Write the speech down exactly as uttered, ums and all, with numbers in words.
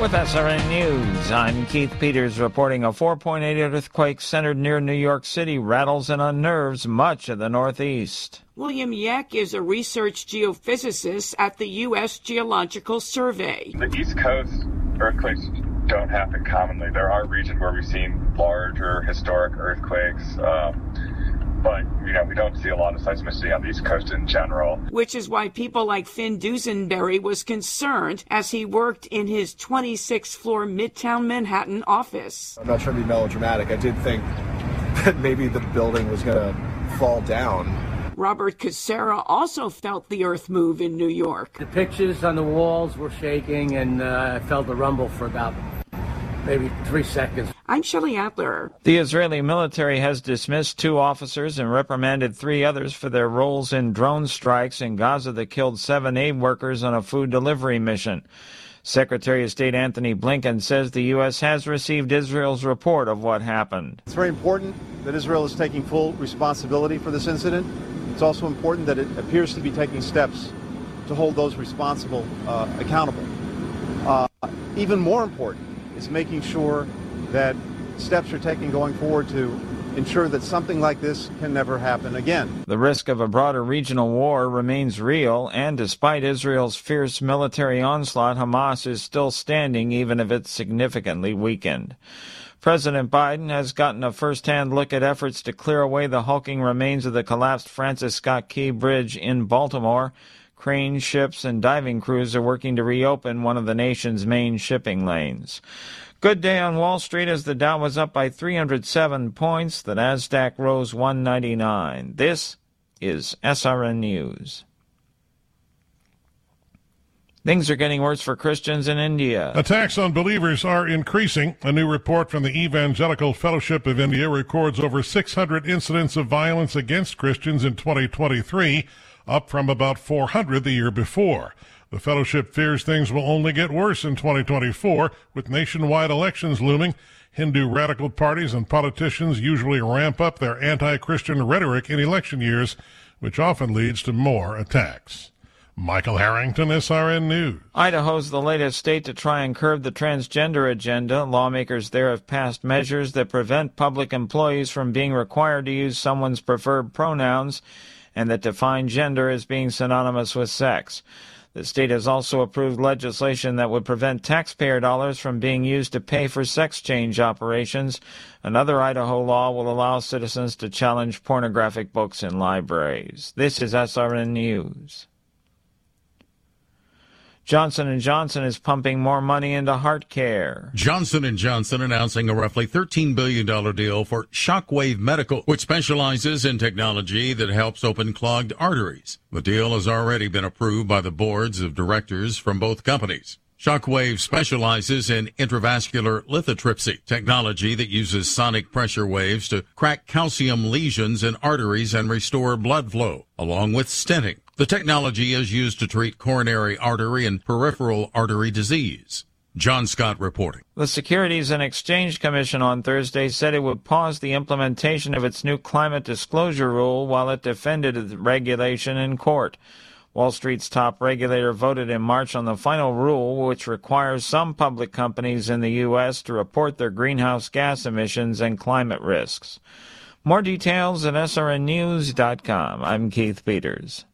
With S R N News, I'm Keith Peters reporting a four point eight earthquake centered near New York City rattles and unnerves much of the Northeast. William Yeck is a research geophysicist at the U S Geological Survey. The East Coast earthquakes don't happen commonly. There are regions where we've seen larger historic earthquakes, um, but you know we don't see a lot of seismicity on the East Coast in general. Which is why people like Finn Dusenberry was concerned as he worked in his twenty-sixth floor Midtown Manhattan office. I'm not trying to be melodramatic. I did think that maybe the building was going to fall down. Robert Casera also felt the earth move in New York. The pictures on the walls were shaking, and uh, I felt a rumble for about maybe three seconds. I'm Shelley Adler. The Israeli military has dismissed two officers and reprimanded three others for their roles in drone strikes in Gaza that killed seven aid workers on a food delivery mission. Secretary of State Anthony Blinken says the U S has received Israel's report of what happened. It's very important that Israel is taking full responsibility for this incident. It's also important that it appears to be taking steps to hold those responsible uh, accountable. Uh, even more important is making sure that steps are taken going forward to ensure that something like this can never happen again. The risk of a broader regional war remains real, and despite Israel's fierce military onslaught, Hamas is still standing, even if it's significantly weakened. President Biden has gotten a first-hand look at efforts to clear away the hulking remains of the collapsed Francis Scott Key Bridge in Baltimore. Crane ships and diving crews are working to reopen one of the nation's main shipping lanes. Good day on Wall Street as the Dow was up by three hundred seven points. The Nasdaq rose one ninety-nine. This is S R N News. Things are getting worse for Christians in India. Attacks on believers are increasing. A new report from the Evangelical Fellowship of India records over six hundred incidents of violence against Christians in twenty twenty-three, up from about four hundred the year before. The fellowship fears things will only get worse in twenty twenty-four, with nationwide elections looming. Hindu radical parties and politicians usually ramp up their anti-Christian rhetoric in election years, which often leads to more attacks. Michael Harrington, S R N News. Idaho's the latest state to try and curb the transgender agenda. Lawmakers there have passed measures that prevent public employees from being required to use someone's preferred pronouns and that define gender as being synonymous with sex. The state has also approved legislation that would prevent taxpayer dollars from being used to pay for sex change operations. Another Idaho law will allow citizens to challenge pornographic books in libraries. This is S R N News. Johnson and Johnson is pumping more money into heart care. Johnson and Johnson announcing a roughly thirteen billion dollars deal for Shockwave Medical, which specializes in technology that helps open clogged arteries. The deal has already been approved by the boards of directors from both companies. Shockwave specializes in intravascular lithotripsy, technology that uses sonic pressure waves to crack calcium lesions in arteries and restore blood flow, along with stenting. The technology is used to treat coronary artery and peripheral artery disease. John Scott reporting. The Securities and Exchange Commission on Thursday said it would pause the implementation of its new climate disclosure rule while it defended the regulation in court. Wall Street's top regulator voted in March on the final rule, which requires some public companies in the U S to report their greenhouse gas emissions and climate risks. More details at S R N news dot com. I'm Keith Peters.